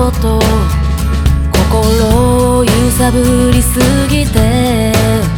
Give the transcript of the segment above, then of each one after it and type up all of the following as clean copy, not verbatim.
こと心を揺さぶりすぎて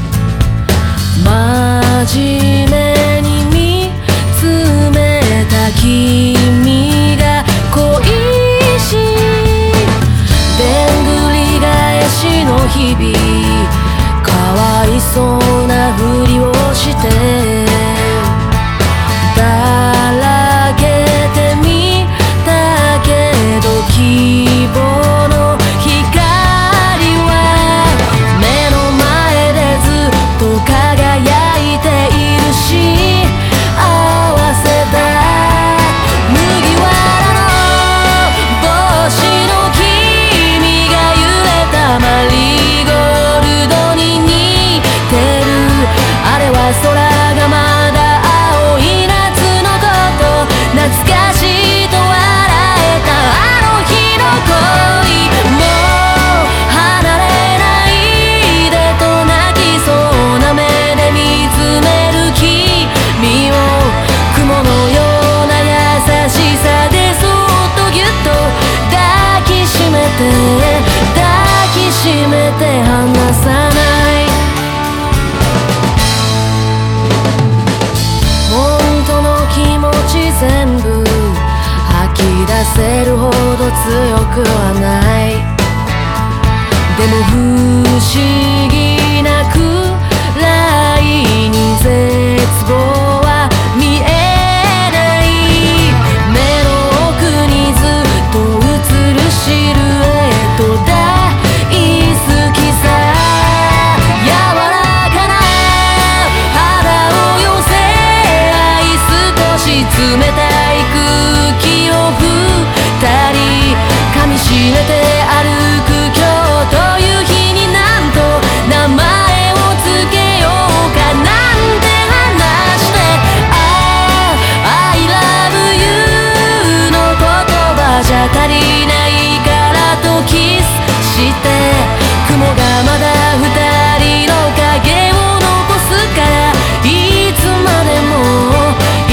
真面目に見つめた君が恋しいでんぐり返しの日々かわいそうなふりをしてだらけてみたけど希望の光は目の前でずっと輝いているし合わせた麦わらの帽子の君が揺れたマリーゴールドに似てるあれは空がまだ青い夏のこと懐かしいと笑えたあの日の恋もう離れないでと泣きそうな目で見つめる君を雲のような優しさでそっとぎゅっと抱きしめて離さない本当の気持ち全部吐き出せるほど強くはないでも不思議なくらいに絶望は見えない目の奥にずっと映るシルエット大好きさ柔らかな肌を寄せ合い少し冷たい空気を二人噛みしめて歩く今日という日になんと名前をつけようかなんて話してI love you の言葉じゃ足りないからとキスして雲がまだ二人の影を残すからいつまでも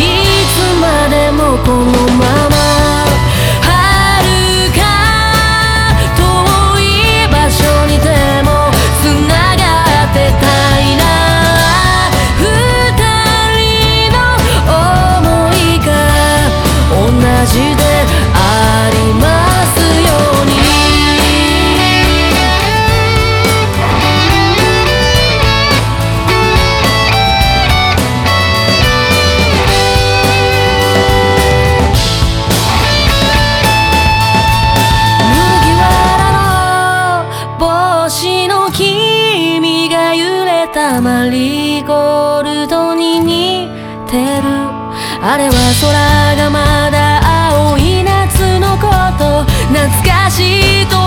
このまま遥か遠い場所にでもつながってたいな二人の想いが同じでありますようにマリーゴールドに似てるあれは空がまだ青い夏のこと懐かしいと